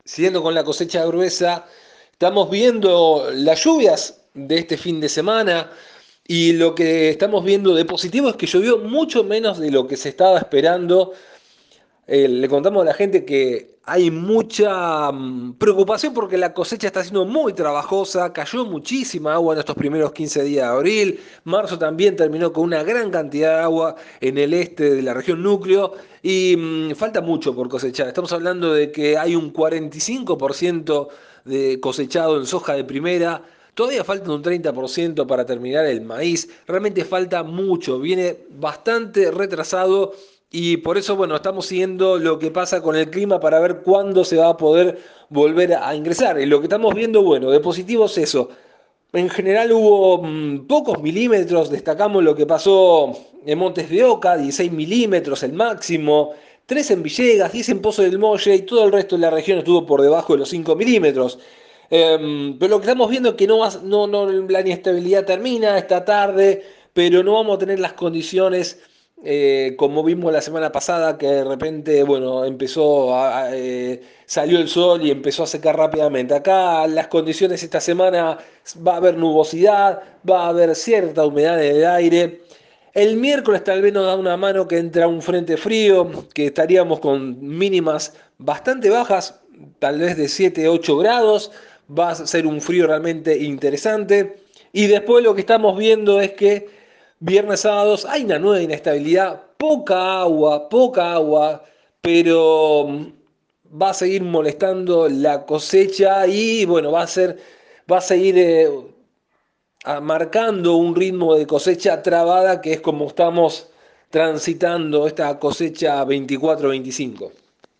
Siguiendo con la cosecha gruesa, estamos viendo las lluvias de este fin de semana y lo que estamos viendo de positivo es que llovió mucho menos de lo que se estaba esperando. Le contamos a la gente que hay mucha preocupación porque la cosecha está siendo muy trabajosa, cayó muchísima agua en estos primeros 15 días de abril, marzo también terminó con una gran cantidad de agua en el este de la región núcleo y falta mucho por cosechar. Estamos hablando de que hay un 45% de cosechado en soja de primera. Todavía falta un 30% para terminar el maíz. Realmente falta mucho. Viene bastante retrasado y por eso, bueno, estamos siguiendo lo que pasa con el clima para ver cuándo se va a poder volver a ingresar. Y lo que estamos viendo, bueno, de positivo es eso. En general hubo pocos milímetros, destacamos lo que pasó en Montes de Oca, 16 milímetros el máximo, 3 en Villegas, 10 en Pozo del Molle y todo el resto de la región estuvo por debajo de los 5 milímetros. Pero lo que estamos viendo es que la inestabilidad termina esta tarde, pero no vamos a tener las condiciones como vimos la semana pasada, que de repente, bueno, salió el sol y empezó a secar rápidamente. Acá las condiciones esta semana va a haber nubosidad, va a haber cierta humedad en el aire. El miércoles tal vez nos da una mano que entra un frente frío, que estaríamos con mínimas bastante bajas, tal vez de 7 8 grados. Va a ser un frío realmente interesante. Y después lo que estamos viendo es que viernes, sábados, hay una nueva inestabilidad, poca agua, pero va a seguir molestando la cosecha y bueno, va a seguir marcando un ritmo de cosecha trabada que es como estamos transitando esta cosecha 24-25.